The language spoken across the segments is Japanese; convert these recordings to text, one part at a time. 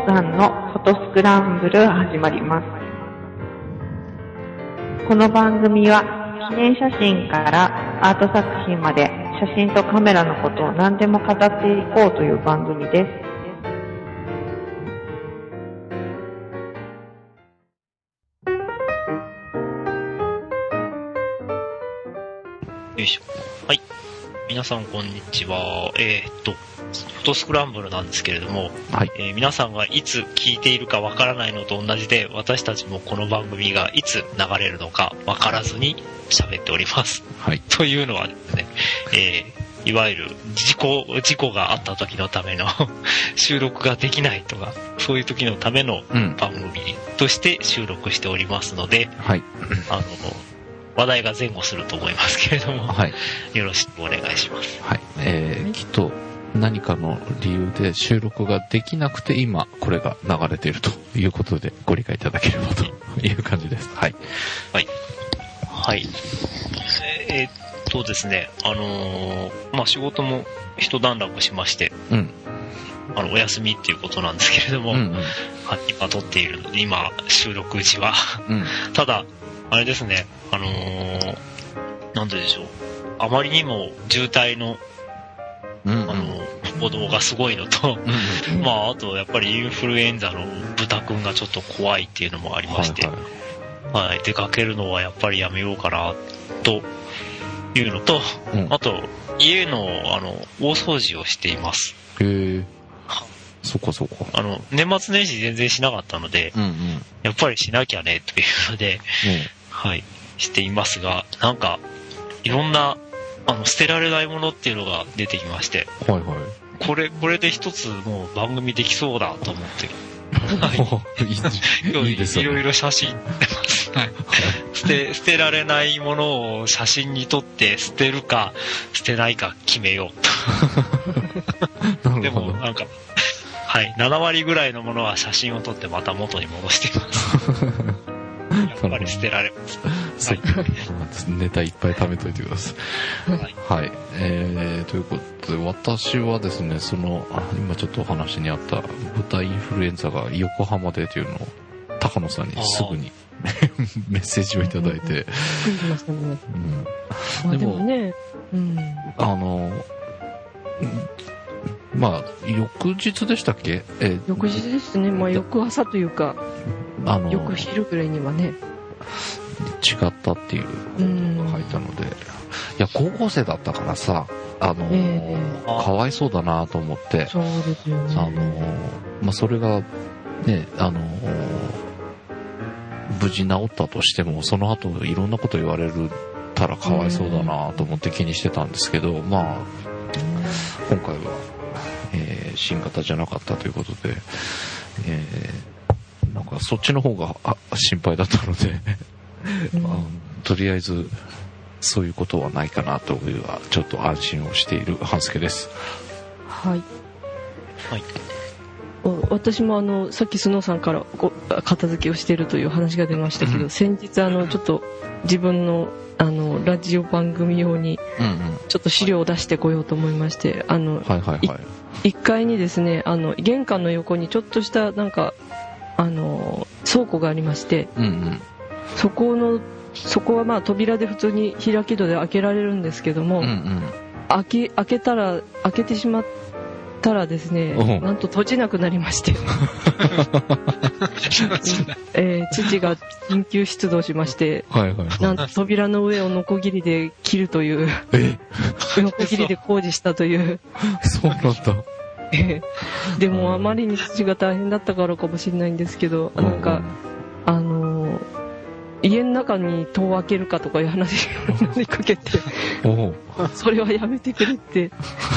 さんのフォトスクランブル始まります。この番組は記念写真からアート作品まで写真とカメラのことを何でも語っていこうという番組です。 よいしょ。はい。皆さんこんにちは。フォトスクランブルなんですけれども、 はい。 皆さんがいつ聞いているかわからないのと同じで、私たちもこの番組がいつ流れるのかわからずに喋っております。 はい。 というのはですね、いわゆる事故があった時のための収録ができないとか、そういう時のための番組として収録しておりますので、 はい。 話題が前後すると思いますけれども、 はい。 よろしくお願いします。 はい。きっと何かの理由で収録ができなくて今これが流れているということでご理解いただければという感じです。はい。 はい。はい。ですね、仕事も一段落しまして、お休みっていうことなんですけれども、今撮っているので、今収録時は、ただ、あれですね、なんででしょう、あまりにも渋滞の、歩道がすごいのと、あとやっぱりインフルエンザの豚くんがちょっと怖いっていうのもありまして、はい、出かけるのはやっぱりやめようかな、というのと、あと、家の、大掃除をしています。 へえ。そこそこ。 年末年始全然しなかったので、やっぱりしなきゃね、というので、はい、していますが、なんか、いろんな、捨てられないものっていうのが出てきまして、 はいはい。 これで一つもう番組できそうだと思って、 いいですね。 いろいろ写真出ます。はい。捨てられないものを写真に撮って捨てるか捨てないか決めようと。でもなんか、はい、7割ぐらいのものは写真を撮ってまた元に戻しています。やっぱり捨てられます。 はい。ネタいっぱい貯めといてください。はい。ということで、私はですね、今ちょっとお話にあった豚インフルエンザが横浜でというのを高野さんにすぐにメッセージをいただいて。 でもね、 翌日でしたっけ？ 翌日ですね。翌朝というか、翌昼ぐらいにはね。 違ったっていうことが書いたので、いや、高校生だったからさ、かわいそうだなと思って、 そうですよね。 それが、ね、無事治ったとしても、その後いろんなこと言われるたらかわいそうだなと思って気にしてたんですけど、今回は、新型じゃなかったということで、なんかそっちの方が心配だったので、とりあえずそういうことはないかなというはちょっと安心をしている半助です。 はい。 はい。 私もさっきスノーさんから片付けをしているという話が出ましたけど、先日ちょっと自分のラジオ番組用にちょっと資料を出してこようと思いまして、1階にですね、玄関の横にちょっとしたなんか倉庫がありまして、そこは扉で普通に開き戸で開けられるんですけども、開けてしまったらですね、なんと閉じなくなりまして父が緊急出動しまして、なんと扉の上をノコギリで切るというノコギリで工事したというそうなんだ。 でもあまりに父が大変だったからかもしれないんですけど、なんか家の中に戸を開けるかとかいう話を投げかけてそれはやめてくれって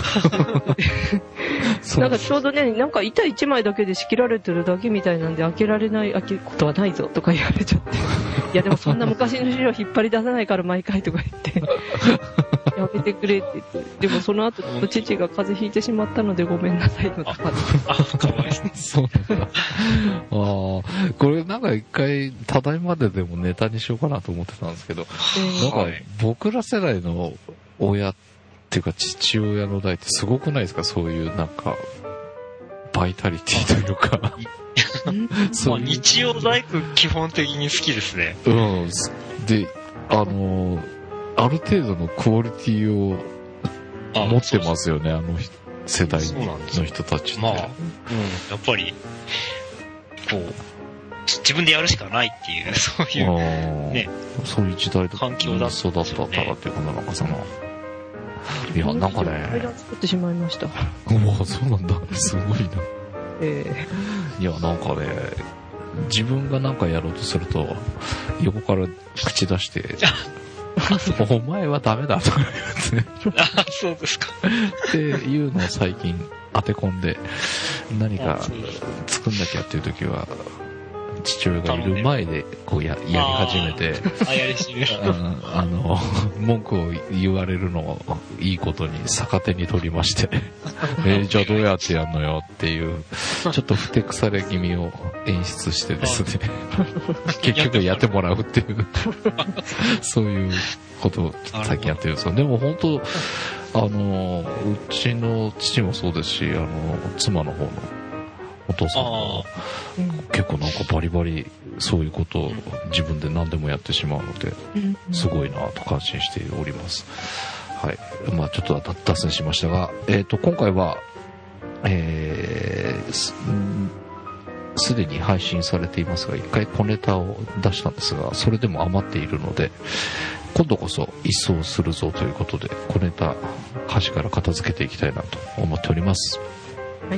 なんかちょうどね、なんか板1枚だけで仕切られてるだけみたいなんで開けることはないぞとか言われちゃって、いやでもそんな昔の資料引っ張り出さないから毎回とか言ってやめてくれって言って、でもその後父が風邪ひいてしまったのでごめんなさいのとかかわいそう。 そうなんだ。これなんか一回ただいまでもネタにしようかなと思ってたんですけど、なんか僕ら世代の親っていうか父親の代ってすごくないですか？そういうなんかバイタリティというかまあ、日曜大工基本的に好きですね。 うん。で、ある程度のクオリティを持ってますよね、世代の人たちって。 まあ、やっぱり、こう、自分でやるしかないっていう、そういう、ね。 そういう時代と環境だ育ったらっていうかな、なんかその、いや、なんかね。 階段作ってしまいました。 もう、そうなんだ。すごいな。いや、なんかね、自分がなんかやろうとすると、横から口出して、お前はダメだとか言って。 あ、そうですか。 っていうのを最近当て込んで、何か作んなきゃっていう時は、父親がいる前でこうやり始めて、 やり始める。 文句を言われるのをいいことに逆手に取りまして、じゃあどうやってやんのよっていう、ちょっとふてくされ気味を演出してですね、結局やってもらうっていう、そういうことを最近やってるんですよ。でも本当、うちの父もそうですし、妻の方のお父さんも結構なんかバリバリそういうことを自分で何でもやってしまうので、すごいなと感心しております。はい。まあちょっと脱線しましたが、今回は、すでに配信されていますが、一回小ネタを出したんですが、それでも余っているので、今度こそ一掃するぞということで、小ネタ端から片付けていきたいなと思っております。 はい。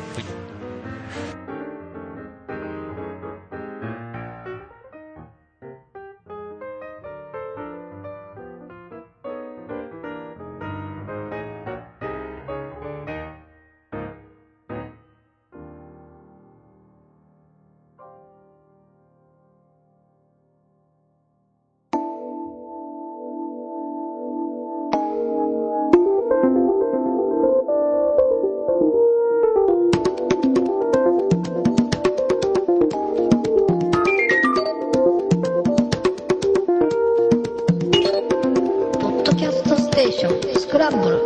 スクランブル。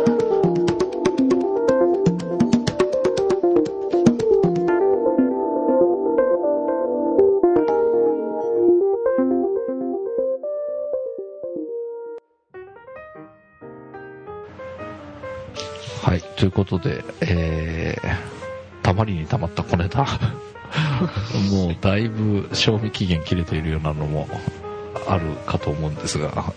はい、ということで、たまりにたまった小ネタもうだいぶ賞味期限切れているようなのもあるかと思うんですが、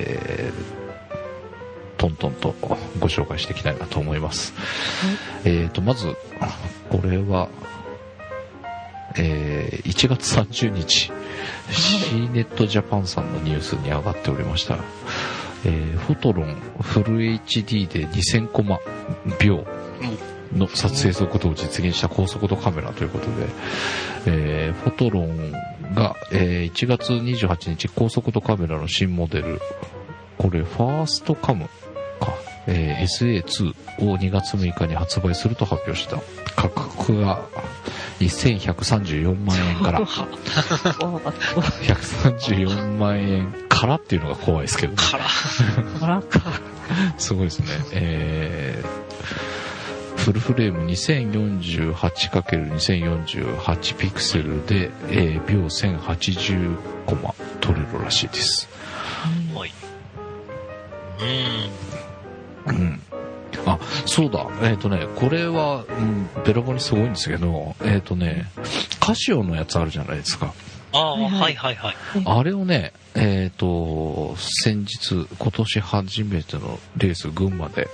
トントンとご紹介していきたいなと思います。まずこれは、1月30日 C ネットジャパンさんのニュースに上がっておりました。フォトロンフル HD で2000コマ秒の撮影速度を実現した高速度カメラということで、フォトロンが、1月28日高速度カメラの新モデル、これファーストカムか、SA2 を2月6日に発売すると発表した。価格が1134万円から134万円からっていうのが怖いですけど、ね、 からかすごいですね。フルフレーム 2048×2048 ピクセルで、秒1080コマ撮れるらしいです。 はい。 あ、そうだ。これは、べらぼうにすごいんですけど、カシオのやつあるじゃないですか。 はいはいはい。 あれをね、先日、今年初めてのレース、群馬で、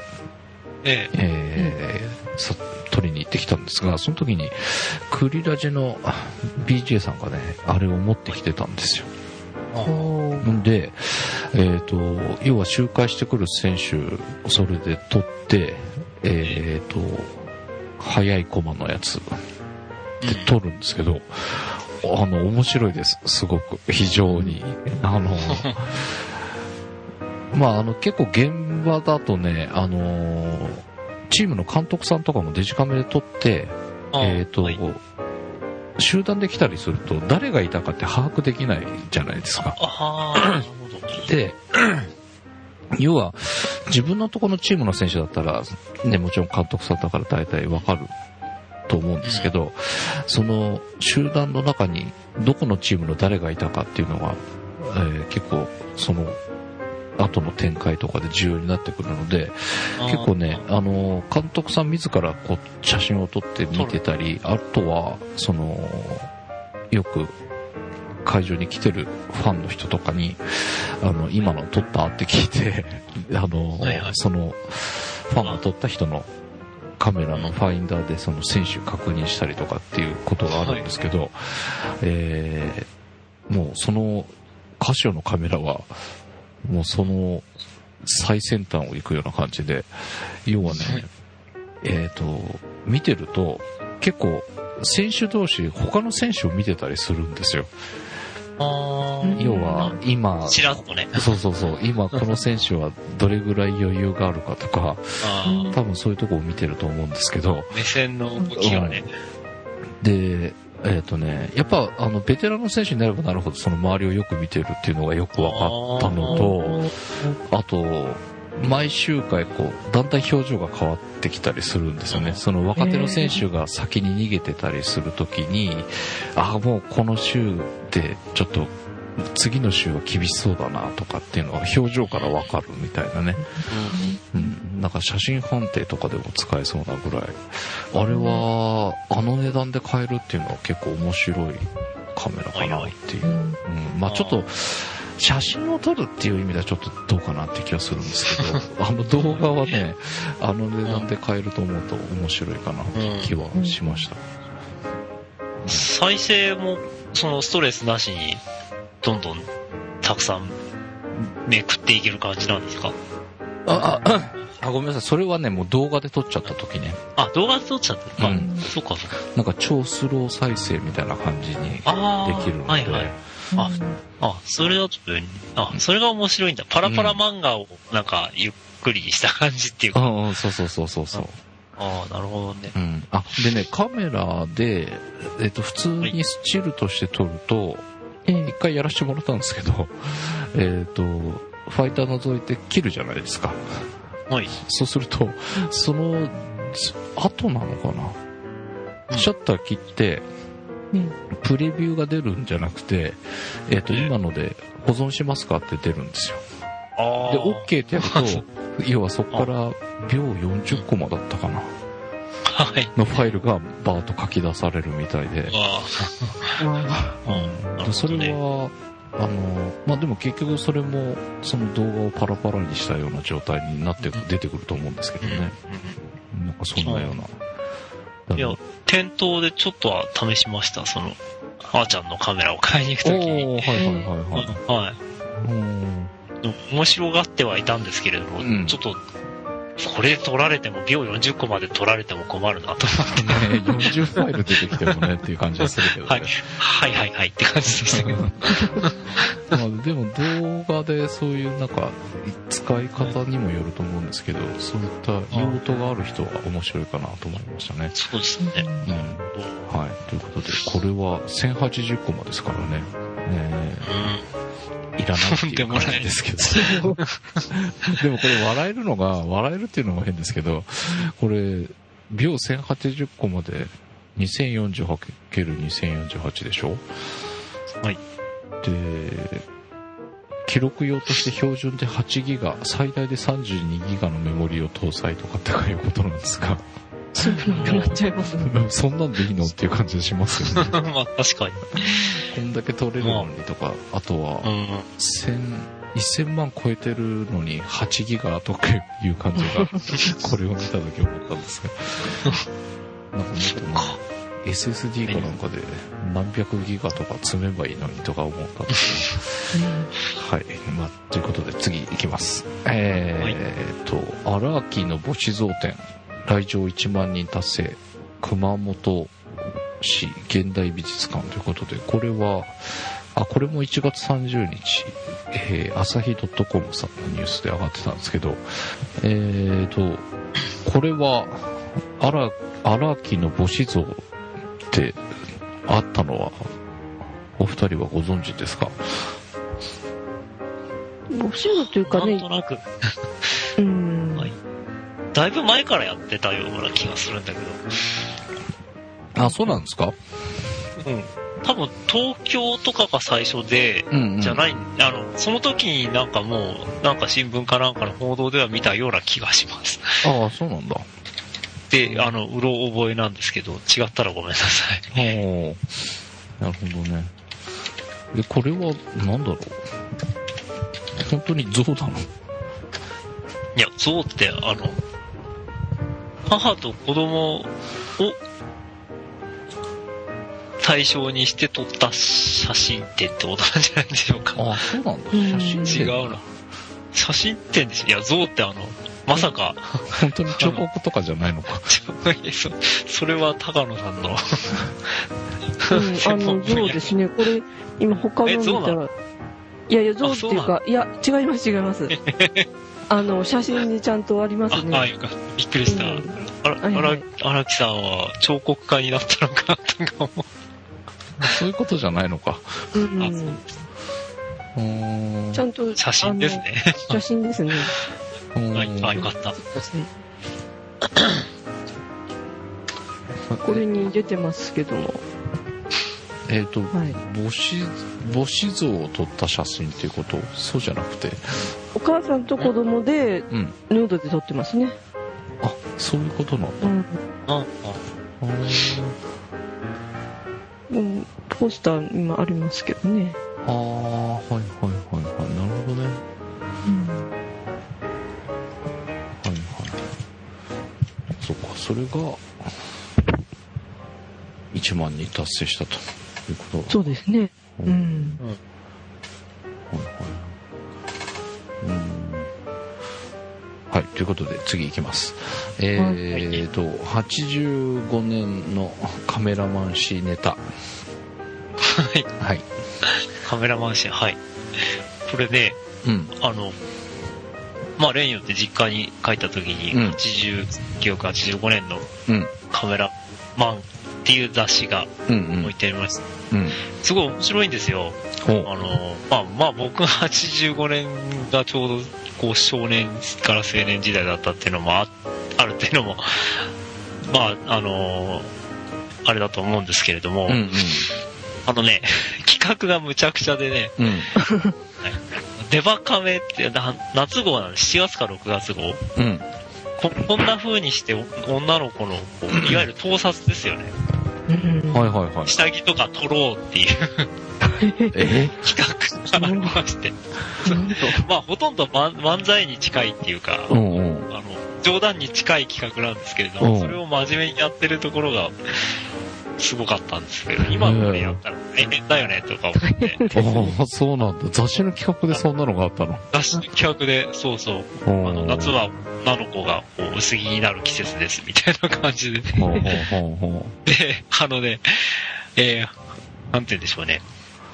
取りに行ってきたんですが、その時に、クリラジの BJ さんがね、あれを持ってきてたんですよ。で、要は周回してくる選手、それで取って、速いコマのやつで取るんですけど、面白いです。すごく。非常に。結構現場だとね、チームの監督さんとかもデジカメで撮って、集団で来たりすると誰がいたかって把握できないじゃないですか。で、要は自分のところのチームの選手だったら、ね、もちろん監督さんだから大体わかると思うんですけど、その集団の中にどこのチームの誰がいたかっていうのが、結構その後の展開とかで重要になってくるので、結構ね、監督さん自らこう写真を撮って見てたり、あとはそのよく会場に来てるファンの人とかに今の撮ったって聞いてそのファンが撮った人のカメラのファインダーでその選手確認したりとかっていうことがあるんですけど、もうそのカシオのカメラはもうその最先端を行くような感じで、要はね、見てると結構選手同士他の選手を見てたりするんですよ。要は今ちらっとね、 そう今この選手はどれぐらい余裕があるかとか、多分そういうところを見てると思うんですけど、 目線の動きがね、 でやっぱベテランの選手になればなるほどその周りをよく見てるっていうのがよく分かったのと、あと毎周回こうだんだん表情が変わってきたりするんですよね。その若手の選手が先に逃げてたりするときに、もうこの週でちょっと次の週は厳しそうだなとかっていうのは表情から分かるみたいなね、なんか写真判定とかでも使えそうなぐらい、あれは値段で買えるっていうのは結構面白いカメラかなっていう、まあちょっと写真を撮るっていう意味ではちょっとどうかなって気がするんですけど動画はね値段で買えると思うと面白いかなって気はしました。 再生もそのストレスなしにどんどんたくさんめくっていける感じなんですか？ ごめんなさい、それはねもう動画で撮っちゃった時ね。 動画で撮っちゃった。そうか。 なんか超スロー再生みたいな感じにできるので、 それだとそれが面白いんだ。パラパラ漫画をなんかゆっくりした感じっていうか。 そう。 なるほどね。 でね、カメラで普通にスチールとして撮ると、一回やらせてもらったんですけど、ファイター覗いて切るじゃないですか。そうするとその後なのかな、シャッター切ってプレビューが出るんじゃなくて、今ので保存しますかって出るんですよ。で OK ってやると要はそこから秒40コマだったかなのファイルがバーッと書き出されるみたいで、それはでも結局それもその動画をパラパラにしたような状態になって出てくると思うんですけどね。なんかそんなような。 いや、店頭でちょっとは試しました。そのあーちゃんのカメラを買いに行くときに。面白がってはいたんですけれども、ちょっとこれで撮られても秒40個まで撮られても困るなと思ってね。40ファイル出てきてもねっていう感じがするけどね。 はいって感じでしたけど。 でも動画でそういうなんか使い方にもよると思うんですけど、そういった用途がある人は面白いかなと思いましたね。 そうですね。 はい。ということでこれは1080コマですからね。いらないっていう感じですけど。でもこれ笑えるっていうのも変ですけど、これ秒1080コマで 2048×2048 でしょ。で記録用として標準で8ギガ最大で32ギガのメモリを搭載とかっていうことなんですか？ そんなくなっちゃいますね。 そんなんでいいのっていう感じがしますよね。 確かに。 こんだけ撮れるのにとか、あとは1000万超えてるのに8ギガとかいう感じがこれを見た時思ったんですが、なんかもっとね SSD かなんかで何百ギガとか積めばいいのにとか思ったんですね。はい、ということで次いきます。荒木の母子像展来場1万人達成熊本市現代美術館ということで、これはこれも1月30日、朝日 .com さんのニュースで上がってたんですけど、これは荒木の母子像ってあったのはお二人はご存知ですか？ 母子像というかね、 なんとなくだいぶ前からやってたような気がするんだけど。 あ、そうなんですか？ うん。多分東京とかが最初で、じゃない、その時になんかもう、なんか新聞かなんかの報道では見たような気がします。 ああ、そうなんだ。 で、うろ覚えなんですけど、違ったらごめんなさい。 なるほどね。で、これは、なんだろう。本当に象なの？ いや、象って、母と子供を対象にして撮った写真展ってことなんじゃないでしょうか。 あ、そうなんだ。写真違うな。写真展です。いや、象ってまさか。 本当に彫刻とかじゃないのか。 それは高野さんの。 象ですね。これ、今他の見たら。いや、象っていうか、いや、違います。写真にちゃんとありますね。 よかった。びっくりした。荒木さんは彫刻家になったのかとか思う。 そういうことじゃないのか。 ちゃんと写真ですね。 写真ですね。 よかった。 これに出てますけども。 母子像を撮った写真っていうこと？そうじゃなくて。 お母さんと子供で、ヌードで撮ってますね。 あ、そういうことなんだ。 ポスター今ありますけどね。 はい、なるほどね。そうか、それが1万人達成したということ。 そうですね。 はい、ということで次いきます。85年のカメラマン誌ネタ。はい。 カメラマン誌、はい。これね、例によって実家に帰った時に、1985年のカメラマンっていう雑誌が置いてありました。すごい面白いんですよ。僕が85年がちょうどこう少年から青年時代だったっていうのもあるっていうのも、あれだと思うんですけれども、企画がむちゃくちゃでね、デバカメって夏号なんで7月から6月号、こんな風にして女の子のいわゆる盗撮ですよね。下着とか撮ろうっていう企画がありまして、ほとんど漫才に近いっていうか、冗談に近い企画なんですけれども、それを真面目にやってるところがすごかったんですけど、今のねやったら大変だよねとか思って。 そうなんだ。雑誌の企画でそんなのがあったの？ 雑誌の企画で、そうそう。夏は女の子が薄着になる季節ですみたいな感じでね。で、なんて言うんでしょうね。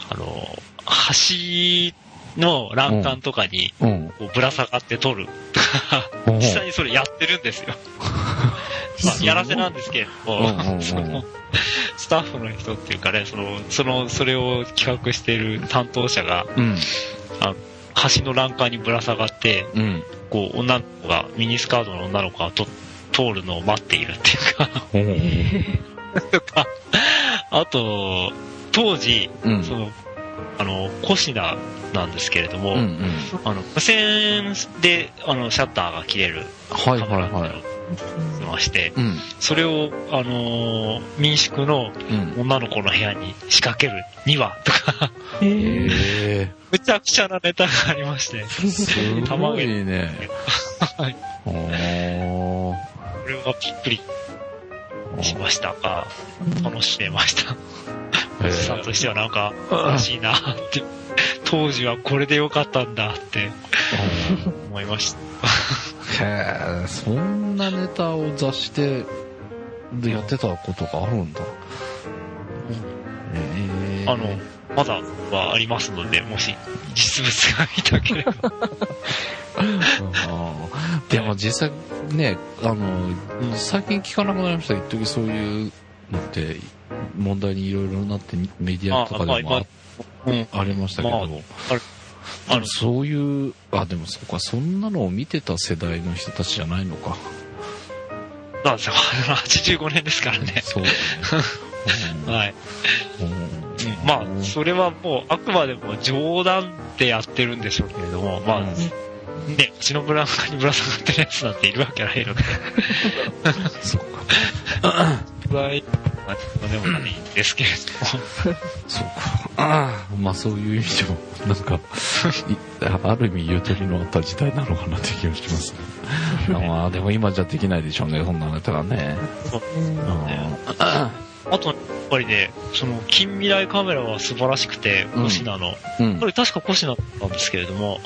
橋の欄干とかにぶら下がって撮るとか、実際にそれやってるんですよ。やらせなんですけれども、スタッフの人っていうかね、それを企画している担当者が、橋の欄干にぶら下がって、女の子が、ミニスカートの女の子が通るのを待っているっていうか、とか、あと、当時、コシナなんですけれども、無線で、シャッターが切れるカメラをまして、それを、民宿の女の子の部屋に仕掛ける2話とか、むちゃくちゃなネタがありまして、 すごいね。 はい。これはびっくりしましたが、楽しめました。おじさんとしてはなんか、らしいなって、当時はこれでよかったんだって思いました。 へえ、そんなネタを雑誌でやってたことがあるんだ。 まだはありますので、もし実物が見たければ。 でも実際ね、最近聞かなくなりましたけど、一時そういうのって問題にいろいろなってメディアとかでもありましたけど、そういう、でもそうか、そんなのを見てた世代の人たちじゃないのか。 なんですよ。85年ですからね。 そう。 はい。まあ、それはもう、あくまでも冗談でやってるんでしょうけれども、まあ、ね、うちのブランカにぶら下がってるやつなんているわけないので。 そうか。 でもないんですけれども。 そうか。まあそういう意味でも、なんか、ある意味ゆとりのあった時代なのかなって気がしますね。まあでも今じゃできないでしょうね、そんなのやったらね。 そうあと、やっぱりね、その、近未来カメラは素晴らしくて、コシナの。これ確かコシナなんですけれども、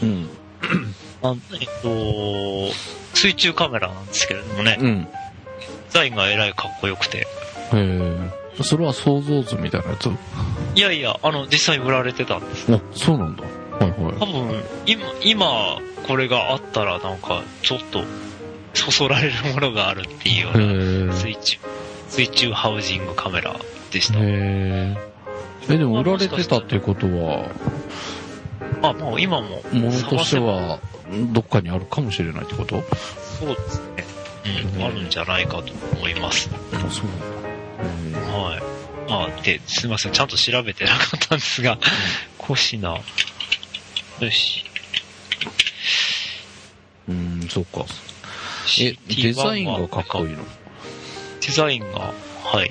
水中カメラなんですけれどもね、デザインがえらいかっこよくて。 それは想像図みたいなやつ？ いやいや、実際に売られてたんです。 あ、そうなんだ。はいはい。 多分、今、これがあったらなんか、ちょっと、そそられるものがあるっていうような、水中ハウジングカメラでした。 でも売られてたってことは、 もう今も、 ものとしては、どっかにあるかもしれないってこと？ そうですね。あるんじゃないかと思います。 そうなんだ。 はい。で、すいません、ちゃんと調べてなかったんですが、コシナ。よし。 そうか。デザインがかっこいいの？ デザインが、はい。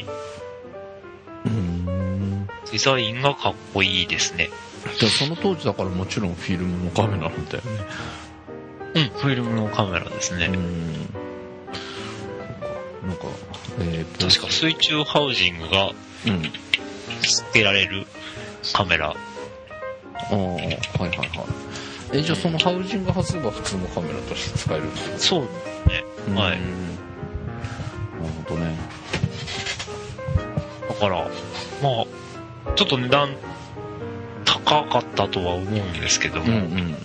デザインがかっこいいですね。 じゃあその当時だからもちろんフィルムのカメラなんだよね。 フィルムのカメラですね。 なんか、 確か水中ハウジングが、つけられるカメラ。 はいはいはい。じゃあそのハウジング外せば普通のカメラとして使えるんですか？ そうですね。はい。なるほどね。 だから、まあ、ちょっと値段高かったとは思うんですけども、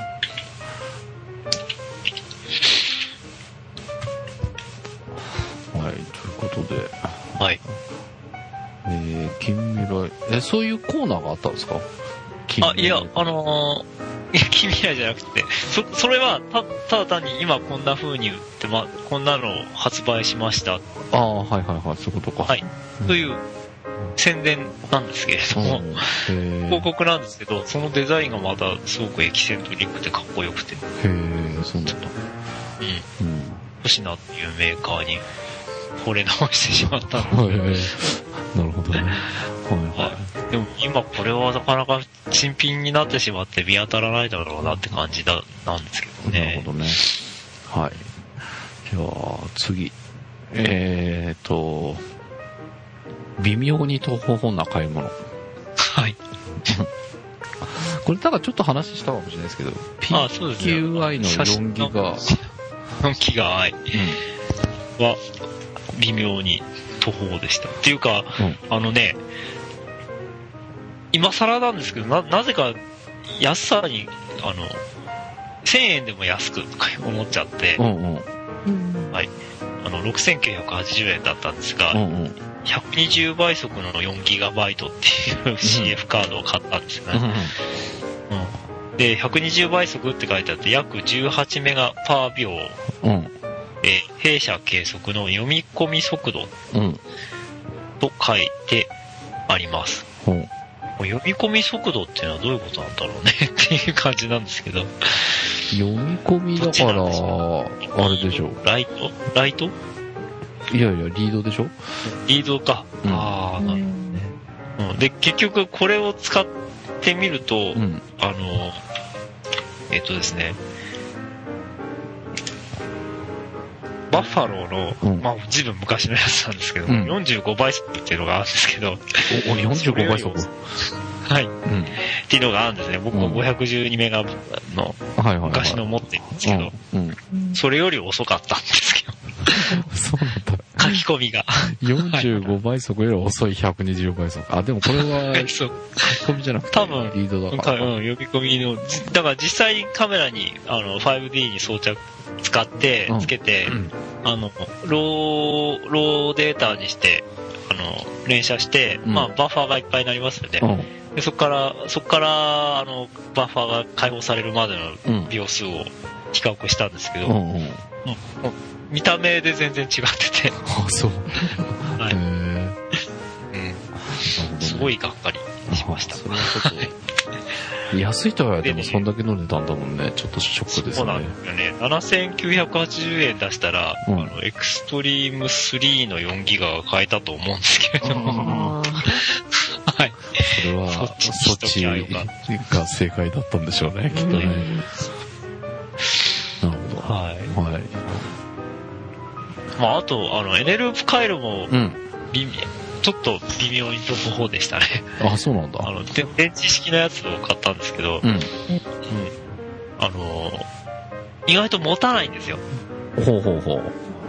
はい、ということで。 はい。 近未来、そういうコーナーがあったんですか？ いや、近未来じゃなくて、それは、ただ単に今こんな風に売って、こんなのを発売しました。 はいはいはい、そういうことか。 はい。という宣伝なんですけれども、広告なんですけど、そのデザインがまたすごくエキセントリックでかっこよくて。 そうなんだ。 コシナっていうメーカーに惚れ直してしまったので。なるほどね。 でも今これはなかなか新品になってしまって見当たらないだろうなって感じなんですけどね。 なるほどね。はい。じゃあ次。微妙に途方な買い物。 はい。 これだからちょっと話したかもしれないですけど、PQI の4ギガ。 4ギガ I は微妙に途方でした。っていうか、今更なんですけど、なぜか安さに、1000円でも安くとか思っちゃって、はい。6980円だったんですが、120倍速の 4GB っていう CF カードを買ったんですよね。で、120倍速って書いてあって、約18メガパー秒、弊社計測の読み込み速度と書いてあります。読み込み速度っていうのはどういうことなんだろうねっていう感じなんですけど。 読み込みだから、あれでしょ。 ライトいやいや、リードでしょ？ リードか。なるほどね。で、結局これを使ってみると、ですね、バッファローの、随分昔のやつなんですけど、45倍速っていうのがあるんですけど、 45倍速はい。っていうのがあるんですね。僕も512メガの昔の持ってるんですけど、それより遅かったんですけど。 そうなんだ。 書き込みが。 45倍速より遅い120倍速。でもこれは、書き込みじゃなくて、リードだから。 読み込みの、だから実際にカメラに、5D に装着、使って、つけて、ローデータにして、連写して、バッファーがいっぱいになりますよね。でそこから、バッファーが解放されるまでの秒数を比較したんですけど、 見た目で全然違ってて。 あ、そう。 はい。すごいがっかりしました。 それはちょっと安いとはでもそんだけの値段だもんね。ちょっとショックですね。そうなんですよね。7980円出したら、エクストリーム3の4ギガが買えたと思うんですけれども。はい。それは、そっちが正解だったんでしょうね、きっとね。なるほど。はい。はい。 まあ、あと、エネループ回路も、ちょっと微妙に飛ぶ方でしたね。 あ、そうなんだ。 電池式のやつを買ったんですけど、意外と持たないんですよ。 ほうほうほう。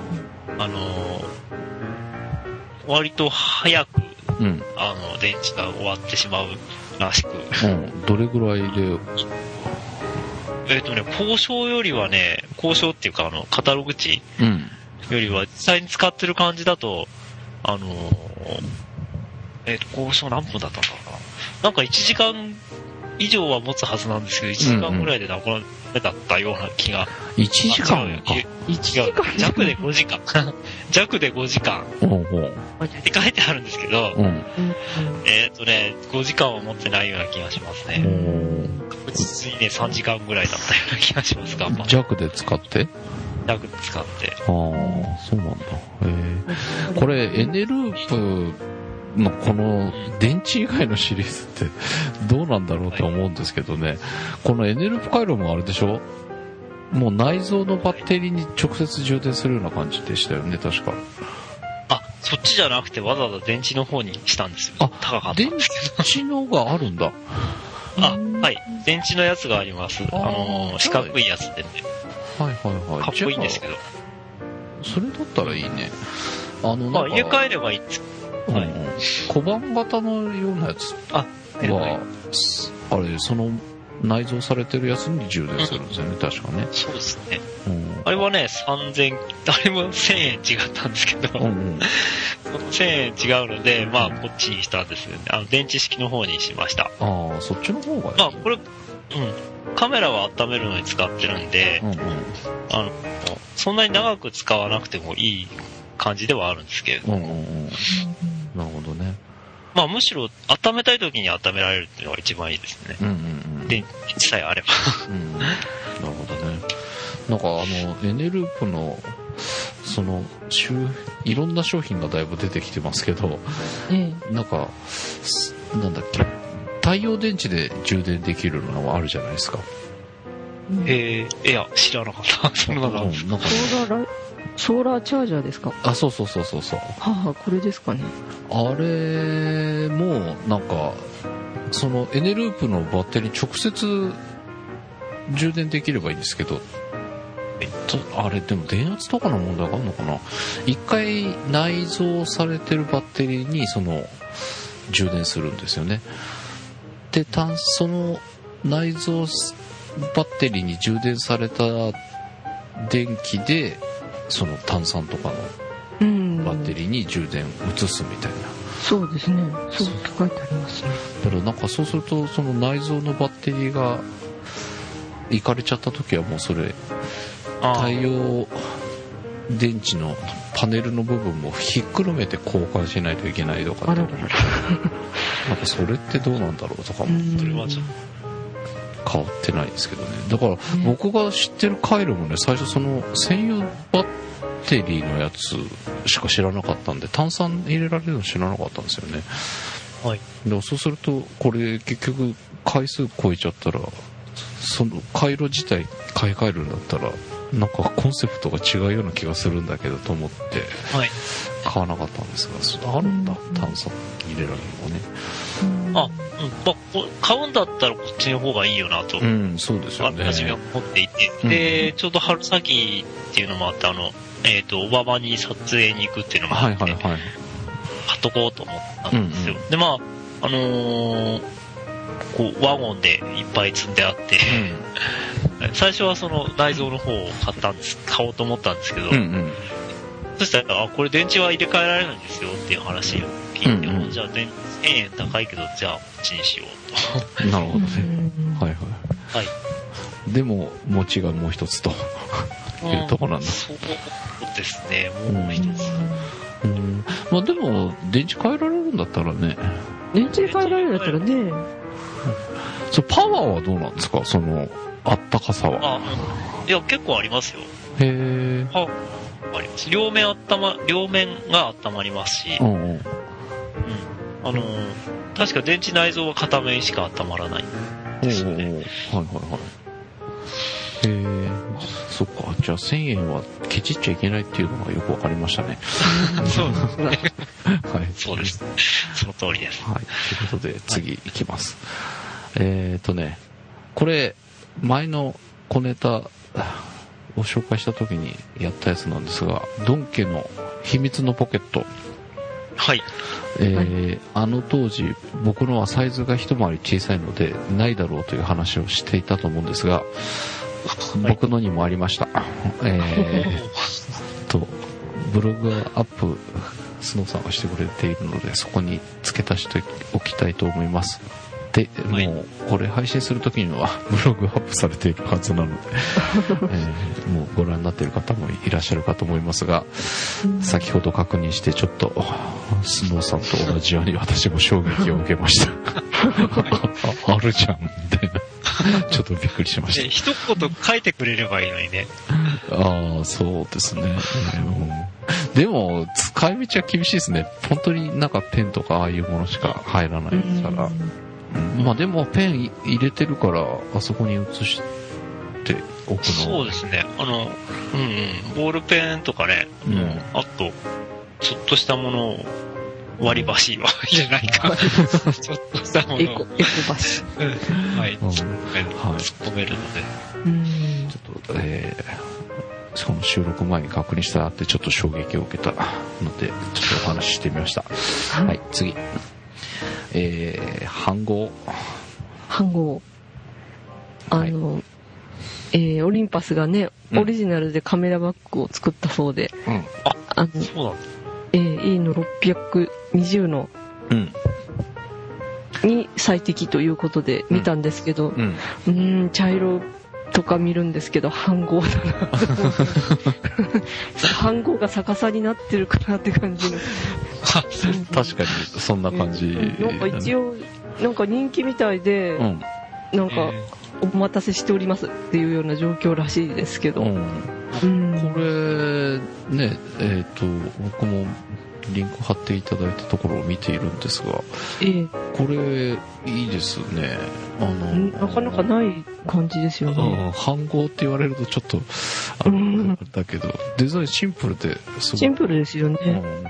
割と早く、電池が終わってしまうらしく。 どれぐらいで交渉よりはね、交渉っていうかカタログ値よりは実際に使ってる感じだと、交渉何分だったんだろうな。なんか1時間以上は持つはずなんですけど、1時間ぐらいでなくなってだったような気が。 1時間か。 1時間弱で5時間。弱で5時間。って書いてあるんですけど、5時間は持ってないような気がしますね。確実にね、3時間ぐらいだったような気がしますが。 弱で使って弱で使って。 ああ、そうなんだ。これ、エネループのこの電池以外のシリーズってどうなんだろうと思うんですけどね。このエネループ回路もあれでしょ？もう内蔵のバッテリーに直接充電するような感じでしたよね、確か。 あ、そっちじゃなくてわざわざ電池の方にしたんですよ。高かったんですけど。 電池のがあるんだ。 はい。電池のやつがあります。四角いやつでね。 はいはいはい。 かっこいいんですけど。 それだったらいいね。 まあ、入れ替えればいいです。 はい。小判型のようなやつは、あれ、その内蔵されてるやつに充電するんですよね、確かね。 そうですね。あれはね、あれも1000円違ったんですけど、1000円違うので、まあ、こっちにしたんですよね。電池式の方にしました。 ああ、そっちの方がいい。 まあ、これ、カメラは温めるのに使ってるんで、そんなに長く使わなくてもいい感じではあるんですけれども。 なるほどね。 まあ、むしろ温めたい時に温められるっていうのが一番いいですね。電池さえあれば。 なるほどね。なんかエネループのいろんな商品がだいぶ出てきてますけど、なんかなんだっけ、太陽電池で充電できるのがあるじゃないですか。 いや知らなかった。そんなのなんですか。 ソーラーチャージャーですか。 あ、そう。 これですかね。 あれもなんかそのエネループのバッテリー直接充電できればいいんですけど、あれでも電圧とかの問題があるのかな。一回内蔵されてるバッテリーに充電するんですよね。で、その内蔵バッテリーに充電された電気でその炭酸とかのバッテリーに充電移すみたいな。 そうですね。そうって書いてありますね。 だからなんかそうするとその内蔵のバッテリーがいかれちゃった時はもうそれ太陽電池のパネルの部分もひっくるめて交換しないといけないとかってなんかそれってどうなんだろうとか思ってる。変わってないですけどね。だから僕が知ってる回路もね、最初その専用バッテリーのやつしか知らなかったんで、炭酸入れられるの知らなかったんですよね。 はい。 でそうするとこれ結局回数超えちゃったら、その回路自体買い替えるんだったらなんかコンセプトが違うような気がするんだけどと思って買わなかったんですが、あるんだ、炭酸入れられるのね。 まあ、買うんだったらこっちの方がいいよなと、 そうですよね。 私は思っていて、で、ちょうど春先っていうのもあって、小浜に撮影に行くっていうのもあって、買っとこうと思ったんですよ。で、まあ、こうワゴンでいっぱい積んであって、最初はその内蔵の方を買おうと思ったんですけど、そしたら、これ電池は入れ替えられるんですよっていう話を聞いても、じゃあ1000円高いけど、じゃあこっちにしようと。 なるほどね。はい。でも、持ちがもう一つと。 いうところなんだ。 そうですね、もう一つ。 まあでも、電池変えられるんだったらね。 電池変えられるんだったらね。 パワーはどうなんですか、その、あったかさは。 いや、結構ありますよ。 へー。 あります。両面が温まりますし、確か電池内蔵は片面しか温まらないんですよね。はいはいはい。 そっか。じゃあ1000円はケチっちゃいけないっていうのがよくわかりましたね。 そうですね。はい。 そうです。 その通りです。 はい。ということで次いきます。これ、前の小ネタを紹介した時にやったやつなんですが、ドン家の秘密のポケット。 はい。 あの当時僕のはサイズが一回り小さいのでないだろうという話をしていたと思うんですが、僕のにもありました。ブログアップスノーさんがしてくれているので、そこに付け足しておきたいと思います。で、もうこれ配信するときにはブログアップされているはずなので、もうご覧になっている方もいらっしゃるかと思いますが、先ほど確認してちょっとスノーさんと同じように私も衝撃を受けました。あるじゃんみたいな。ちょっとびっくりしました。 一言書いてくれればいいのにね。 ああ、そうですね。でも使い道は厳しいですね。本当になんかペンとかああいうものしか入らないから。まあでもペン入れてるからあそこに移しておくの。 そうですね。ボールペンとかね、あとちょっとしたものを割り箸は入れないか。ちょっとしたものをエコ箸。 はい。突っ込めるので。 ちょっとその収録前に確認したらってちょっと衝撃を受けたのでちょっとお話ししてみました。はい、次。飯盒。 オリンパスがね、オリジナルでカメラバッグを作ったそうで、 そうなんです。 E の620の、に最適ということで見たんですけど、茶色とか見るんですけど飯盒だなと思って飯盒が逆さになってるかなって感じの確かにそんな感じ、 なんか一応なんか人気みたいで、なんかお待たせしておりますっていうような状況らしいですけど、これね僕もリンク貼っていただいたところを見ているんですが、これいいですね。 なかなかない感じですよね。 飯盒って言われるとちょっとだけどデザインシンプルですごいシンプルですよね。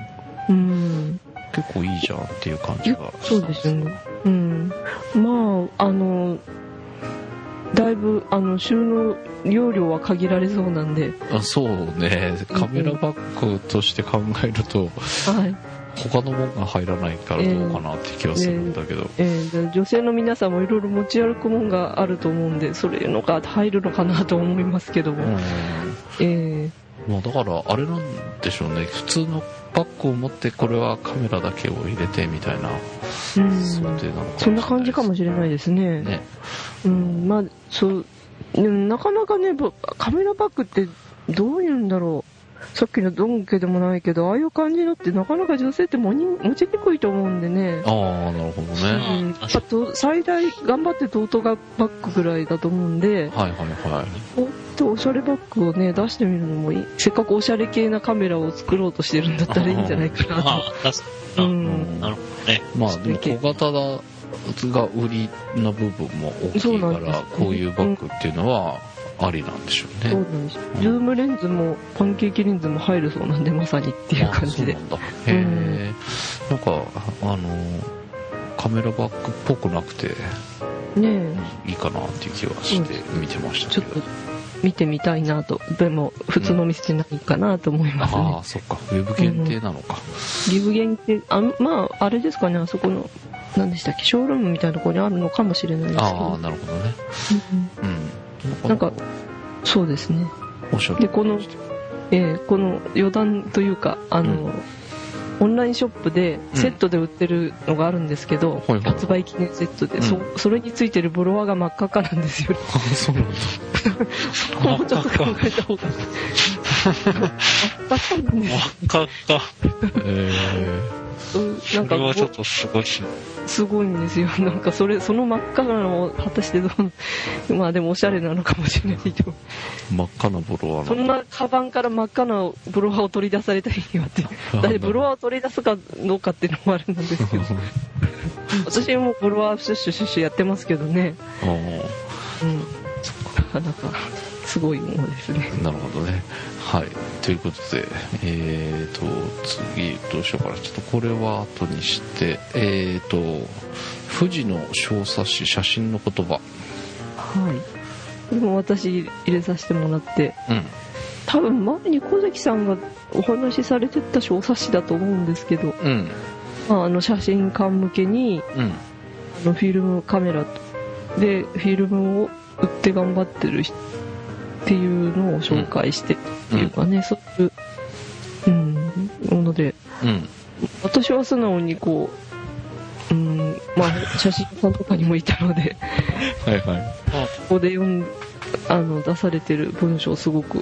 結構いいじゃんっていう感じが。 そうですよね。まあだいぶ収納容量は限られそうなんで。 そうね。カメラバッグとして考えると、他のものが入らないからどうかなって気がするんだけど。 女性の皆さんもいろいろ持ち歩くものがあると思うんで、それのが入るのかなと思いますけども。 まあだからあれなんでしょうね。普通のバッグを持ってこれはカメラだけを入れてみたいな想定なのかもしれないです。 そんな感じかもしれないですね。まあなかなかねカメラバッグってどういうんだろう。さっきのドン家でもないけどああいう感じのってなかなか女性って持ちにくいと思うんでね。 なるほどね。 あと最大頑張ってトートバッグぐらいだと思うんで、おしゃれバッグをね出してみるのもいい。せっかくおしゃれ系なカメラを作ろうとしてるんだったらいいんじゃないかなと。 なるほどね。 まあでも小型が売りの部分も大きいからこういうバッグっていうのはありなんでしょうね。 そうなんです。ズームレンズもパンケーキレンズも入るそうなんでまさにっていう感じで。 そうなんだ。なんかカメラバッグっぽくなくていいかなっていう気はして見てましたけど。 ちょっと見てみたいなと。でも普通のお店じゃないかなと思いますね。 そっか。ウェブ限定なのか。 ウェブ限定まああれですかね。あそこの何でしたっけショールームみたいなところにあるのかもしれないですけど。 なるほどね。 なんかそうですね。でこの余談というかオンラインショップでセットで売ってるのがあるんですけど、発売記念セットで、それについてるブロワーが真っ赤っかなんですよ。 そうなんだ。 もうちょっと考えた方が。真っ赤っかなんですよ。 真っ赤っか。 なんかこれはちょっとすごいし。 すごいんですよ。なんかその真っ赤なのを果たしてまあでもおしゃれなのかもしれないけど。 真っ赤なブロワーそんなカバンから真っ赤なブロワーを取り出された日にはって。だってブロワーを取り出すかどうかっていうのもあるんですけど。私もブロワーシュッシュシュッシュやってますけどね。なかなかすごいものですね。 なるほどね。はい。ということで、次どうしようかな。ちょっとこれは後にして、富士の小冊子写真の言葉。はい。 これも私入れさせてもらって、多分前に小関さんがお話しされてた小冊子だと思うんですけど、まあ、写真館向けに、フィルムカメラでフィルムを売って頑張ってるっていうのを紹介してっていうかね、そういう、もので、私は素直にこう、まあ写真家とかにもいたのではいはい、 ここで出されてる文章すごく、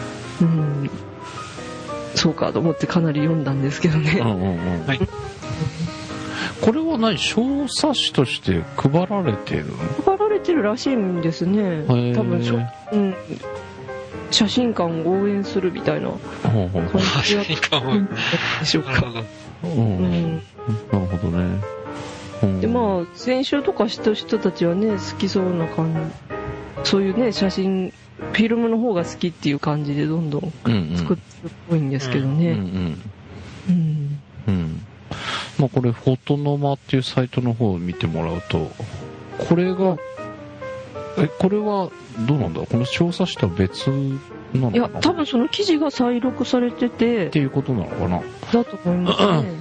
そうかと思ってかなり読んだんですけどね。はい。 これは何、小冊子として配られてるの？ 配られてるらしいんですね。多分写真館を応援するみたいな感じでしょうか。なるほどね。 でまあ先週とかした人たちはね好きそうな感じ、そういうね写真フィルムの方が好きっていう感じでどんどん作ってるっぽいんですけどね。 まあこれフォトノマっていうサイトの方を見てもらうと、これはどうなんだ、この小冊子とは別なのかな。 いや多分その記事が再録されててっていうことなのかな。 だと思いますね。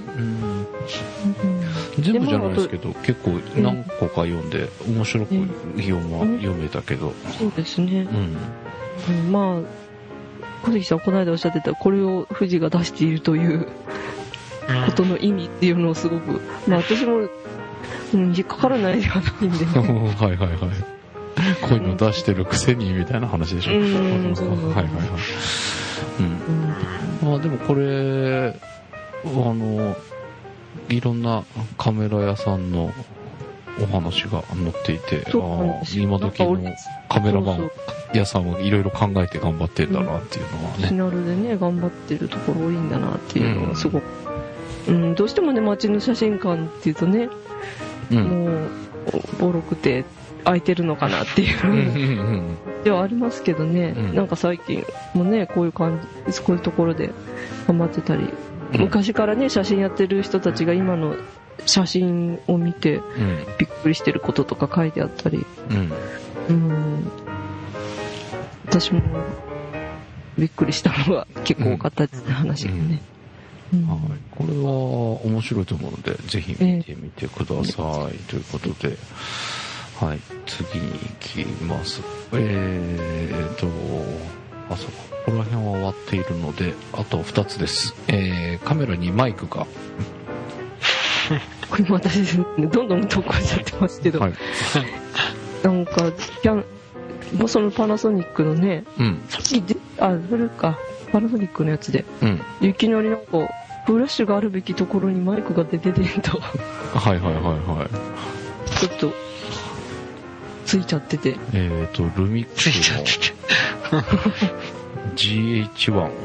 全部じゃないですけど結構何個か読んで面白く読めたけど、 そうですね。まあ小関さんこの間おっしゃってたこれを富士が出しているということの意味っていうのをすごく、まあ私も、引っかからないではないんで、ね、 はいはいはい。こういうの出してるくせにみたいな話でしょ。はいはいはい。まあでもこれいろんなカメラ屋さんのお話が載っていて、今時のカメラマン屋さんはいろいろ考えて頑張ってんだなっていうのはね。 フィナルでね頑張ってるところ多いんだなっていうのはすごく。どうしてもね街の写真館っていうとね、もうボロくて空いてるのかなっていうではありますけどね、なんか最近もねこういうところで頑張ってたり、昔からね写真やってる人たちが今の写真を見てびっくりしてることとか書いてあったり、私もびっくりしたのが結構多かったですね、話がね。 これは面白いと思うのでぜひ見てみてください、ということで、はい、次に行きます。ここら辺は終わっているのであと2つです。カメラにマイクがこれも私ですね、どんどん投稿しちゃってますけど、なんかそのパナソニックのね、さっきそれかパナソニックのやつで、いきなりなんかフラッシュがあるべきところにマイクが出てるとはいはいはいはい、 ちょっとついちゃってて、 ルミックスのGH1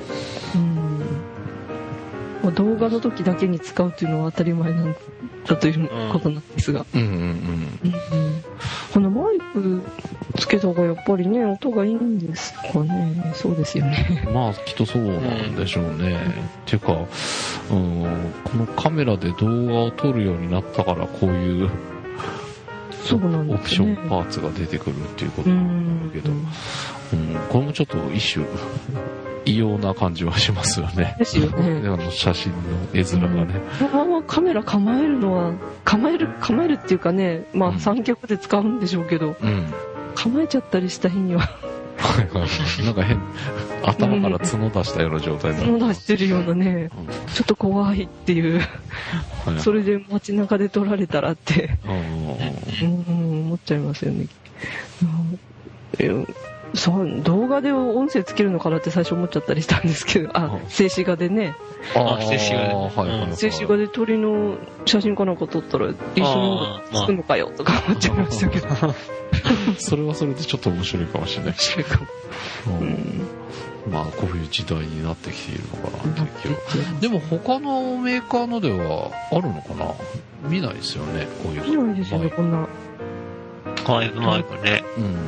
動画の時だけに使うっていうのは当たり前なんだということなんですが、このマイクつけた方がやっぱりね音がいいんですかね。そうですよね。 まあきっとそうなんでしょうね。っていうか、このカメラで動画を撮るようになったからこういうオプションパーツが出てくるっていうことなんだけど、これもちょっと一種異様な感じはしますよね。 ですよね。 写真の絵面がね。 カメラ構えるのは構えるっていうかね、まあ三脚で使うんでしょうけど、構えちゃったりした日にはなんか頭から角出したような状態になる。 角出してるようなね、ちょっと怖いっていう、それで街中で撮られたらって、思っちゃいますよね。動画で音声つけるのかなって最初思っちゃったりしたんですけど、静止画でね。 静止画で。 静止画で鳥の写真かなんか撮ったら一緒につくのかよとか思っちゃいましたけど。 それはそれでちょっと面白いかもしれない。面白いかも。まあこういう時代になってきているのかなっていう気は。でも他のメーカーのではあるのかな。見ないですよね、こういう。 見ないですよね、こんな。 マイクね。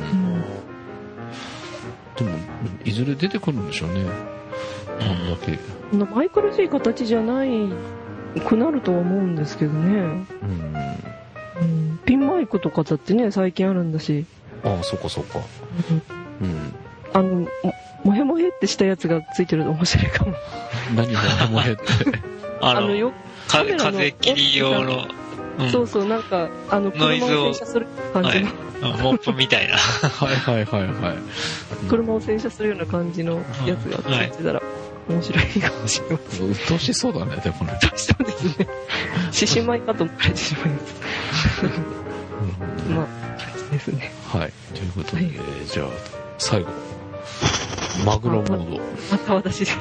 でもいずれ出てくるんでしょうね。なんだけ。 マイクらしい形じゃないくなるとは思うんですけどね。ピンマイクとかだってね、最近あるんだし。 そうかそうか。 モヘモヘってしたやつがついてると面白いかも。 何モヘモヘって。 風切り用の。 そうそう、なんか、車を洗車する感じの。 モップみたいな。 はい。 車を洗車するような感じのやつがついてたら面白いかもしれません。 うっとうしそうだね、でもね。 うっとうしそうですね。獅子舞かと思われてしまいます。まあ、ですね。 はい。ということで、じゃあ、最後。マグロモード。 また私です。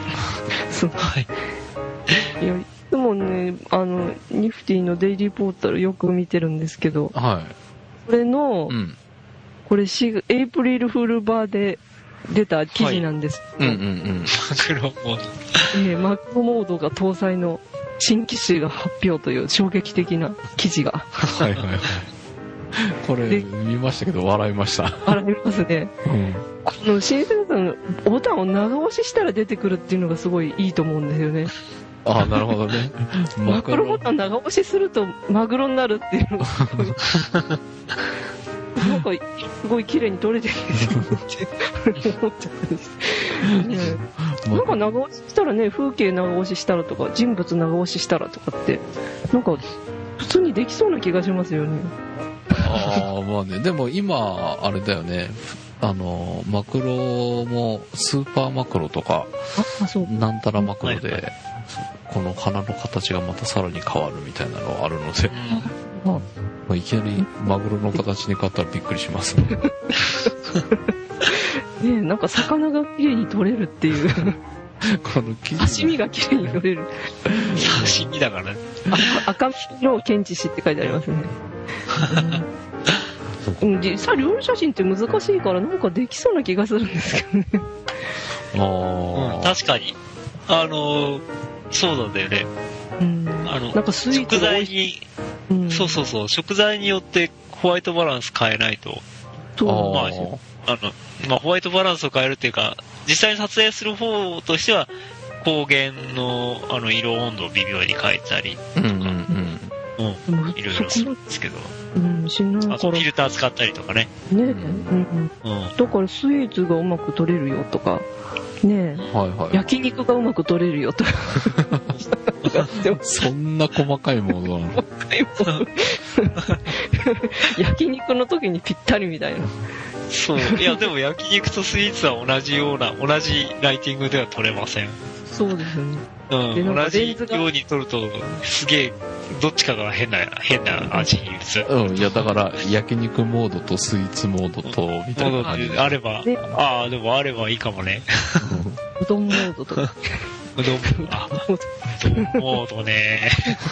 はい。いや、いつもね、ニフティのデイリーポータルよく見てるんですけど、 はい。 これの、これエイプリルフールバーで出た記事なんです。 マグロモード。マグロモードが搭載の新機種が発表という衝撃的な記事が。 はい。これ見ましたけど笑いました。 笑いますね。この新センサーのボタンを長押ししたら出てくるっていうのがすごいいいと思うんですよね。 なるほどね。 マグロボタン長押しするとマグロになるっていうのがすごいなんかすごい綺麗に撮れてるんですよって思っちゃったんです、なんか長押ししたらね、風景長押ししたらとか人物長押ししたらとかってなんか普通にできそうな気がしますよね。 まあね、でも今あれだよね、マクロもスーパーマクロとかなんたらマクロでこの花の形がまたさらに変わるみたいなのがあるので、いきなりマグロの形に変わったらびっくりしますね。 なんか魚が綺麗に取れるっていう刺身が綺麗に取れる。 刺身だからね。 赤身の検知しって書いてありますね。実際料理写真って難しいからなんかできそうな気がするんですけどね。 確かにそうなんだよね。 なんかスイーツ食材に、そう食材によってホワイトバランス変えないと、ホワイトバランスを変えるっていうか、実際に撮影する方としては光源の色温度を微妙に変えたりとか、いろいろするんですけど。あとフィルター使ったりとかね。 だからスイーツがうまく撮れるよとか、焼肉がうまく撮れるよとか。 そんな細かいものなの？ 焼肉の時にぴったりみたいな。 そう。いや、でも焼肉とスイーツは同じライティングでは撮れません。 そうですよね。 同じように撮ると、すげえ、どっちかが変な味に映る。 いや、だから、焼肉モードとスイーツモードと、みたいな感じで。 あれば、でもあればいいかもね。 うどんモードとか。 うどんモードね。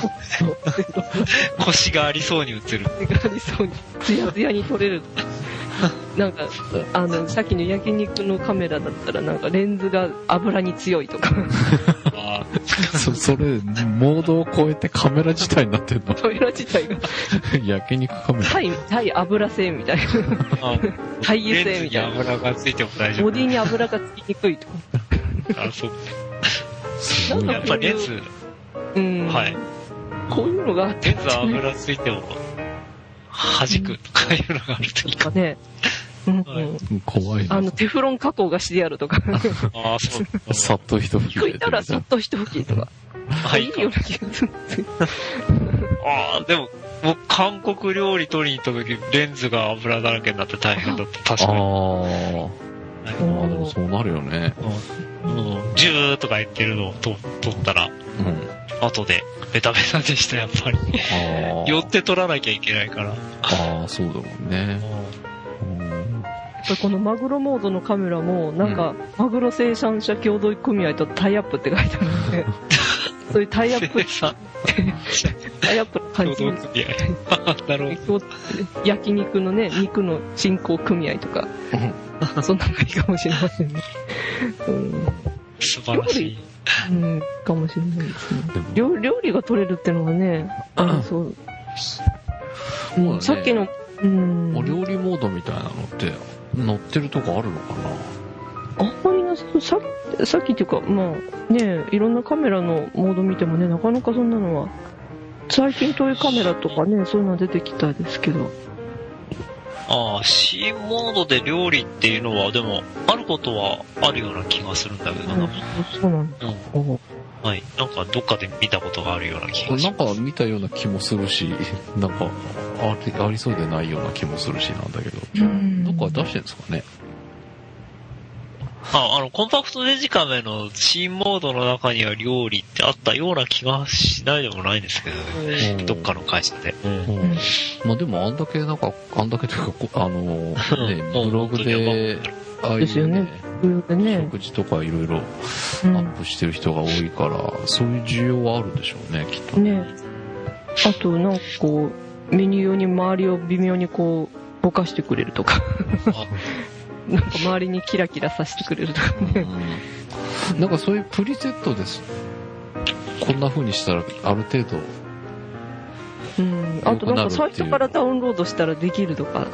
腰がありそうに映る。 腰がありそうに。ツヤツヤに撮れる。なんか、さっきの焼肉のカメラだったら、なんかレンズが油に強いとか。 それ、モードを超えてカメラ自体になってんの？ カメラ自体が。 焼肉カメラ。 対油性みたいな。対油性みたいな。 レンズに油がついても大丈夫。 ボディに油がつきにくいとか。 そう。やっぱレンズ、はい。 こういうのがあって。 レンズ油ついても、弾くとかいうのがあるといいかね。 怖いな。 テフロン加工がしてあるとか。 そう。 さっと一吹き。 吹いたらさっと一吹きとか。いいような気がする。 でも、僕、韓国料理取りに行った時、レンズが油だらけになって大変だった。確かに。 そうなるよね。 ジューとか言ってるのを撮ったら、後でベタベタでした、やっぱり。寄って撮らなきゃいけないから。 そうだもんね。 このマグロモードのカメラも、なんか、マグロ生産者協同組合とタイアップって書いてあるんで、そういうタイアップの感じ。 なるほど。 焼肉のね、肉の振興組合とか、そんなのがいいかもしれませんね。 素晴らしい。 かもしれないですね。料理が取れるってのがね、そう。さっきの、 お料理モードみたいなのって乗ってるとこあるのかな？ あんまりなさっきっていうか、まあね、いろんなカメラのモード見てもね、なかなかそんなのは、最近トイカメラとかね、そういうの出てきたですけど。 C モードで料理っていうのは、でも、あることはあるような気がするんだけどな。 そうなんだ。 はい。なんかどっかで見たことがあるような気がします。 なんか見たような気もするし、なんかありそうでないような気もするしなんだけど。どっか出してるんですかね。 コンパクトデジカメの C モードの中には料理ってあったような気がしないでもないんですけどね。どっかの会社で。 まあでもあんだけというか、ブログで、ああいうね、食事とかいろいろアップしてる人が多いから、そういう需要はあるでしょうね、きっと。 ね。あと、なんかこう、メニュー用に周りを微妙にこう、ぼかしてくれるとか。なんか周りにキラキラさせてくれるとかね。 なんかそういうプリセットです。こんな風にしたらある程度。 あとなんかサイトからダウンロードしたらできるとか。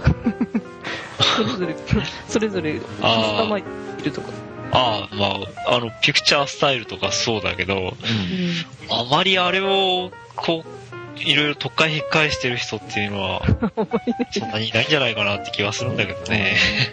それぞれカスタマイズできるとか。 ピクチャースタイルとかそうだけど、あまりあれを、こう、いろいろ特化引っ返してる人っていうのは、そんなにいないんじゃないかなって気はするんだけどね。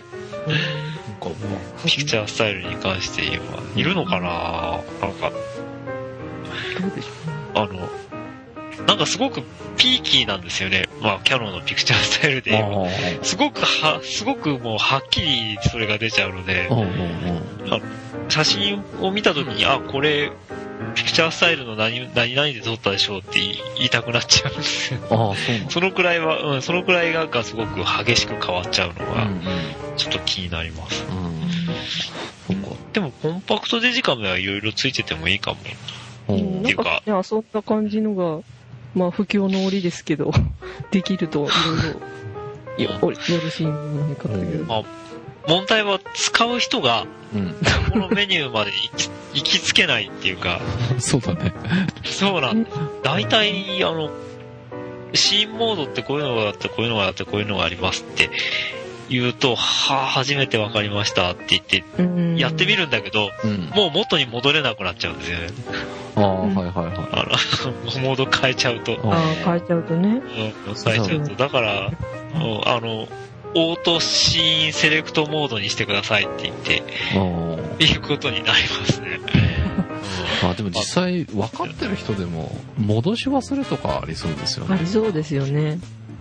ピクチャースタイルに関して言えば、いるのかな？なんか、 どうでしょう。 なんかすごくピーキーなんですよね。まあ、キャノンのピクチャースタイルで言えば。すごくもうはっきりそれが出ちゃうので、写真を見たときに、これ、ピクチャースタイルの何々で撮ったでしょうって言いたくなっちゃうんですよ。そのくらいがすごく激しく変わっちゃうのが、ちょっと気になります。でも、コンパクトデジカメはいろいろついててもいいかも。っていうか。 そんな感じのが、まあ、不況の折ですけど、できるといろいろよろしいんじゃないかという。 問題は使う人が、このメニューまで行きつけないっていうか。 そうだね。 そうなんだ。大体、C モードってこういうのがあって、こういうのがあって、こういうのがありますって言うと、初めてわかりましたって言って、やってみるんだけど、もう元に戻れなくなっちゃうんですよね。 モード変えちゃうと。 変えちゃうとね。 変えちゃうと。だから、オートシーンセレクトモードにしてくださいって言って、いうことになりますね。 でも実際分かってる人でも戻し忘れとかありそうですよね。 ありそうですよね。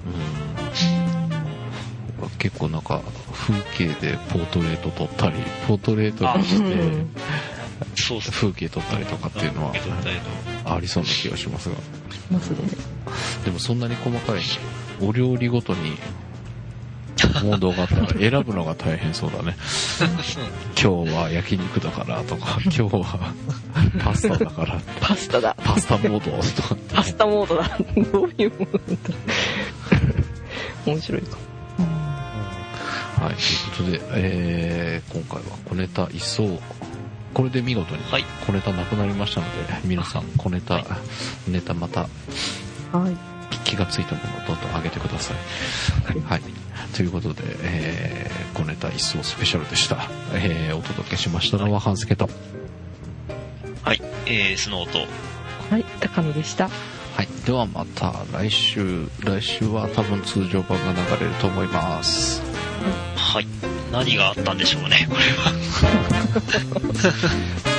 結構なんか風景でポートレート撮ったり、ポートレートにして風景撮ったりとかっていうのはありそうな気がしますが。でもそんなに細かいお料理ごとにモードがあったら選ぶのが大変そうだね。今日は焼肉だからとか、今日はパスタだから。 パスタだ。 パスタモードとか。 パスタモードだ。どういうものだった。面白いか。 はい、ということで、今回は小ネタ一掃。これで見事に小ネタなくなりましたので、皆さん小ネタ、ネタまた、気がついたものをどんどん上げてください。はい。ということで、小ネタ一掃スペシャルでした。お届けしましたのは半助と。 はい、スノーと。 はい、高野でした。 はい。ではまた来週は多分通常版が流れると思います。 はい。何があったんでしょうね、これは。